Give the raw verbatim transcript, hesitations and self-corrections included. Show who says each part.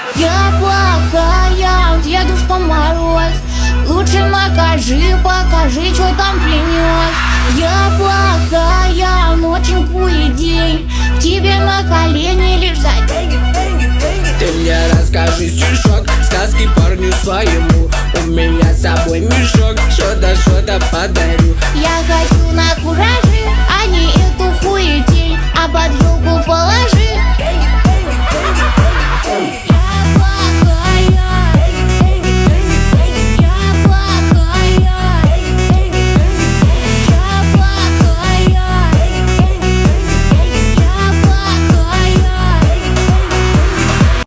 Speaker 1: Я плохая, Дедушка Мороз, лучше накажи, покажи, что там принес. Я плохая, ноченьку и день к тебе на колени лишь за деньги, деньги, деньги.
Speaker 2: Ты мне расскажи стишок, сказки парню своему. У меня с собой мешок, что-то, что-то подарю.
Speaker 1: Я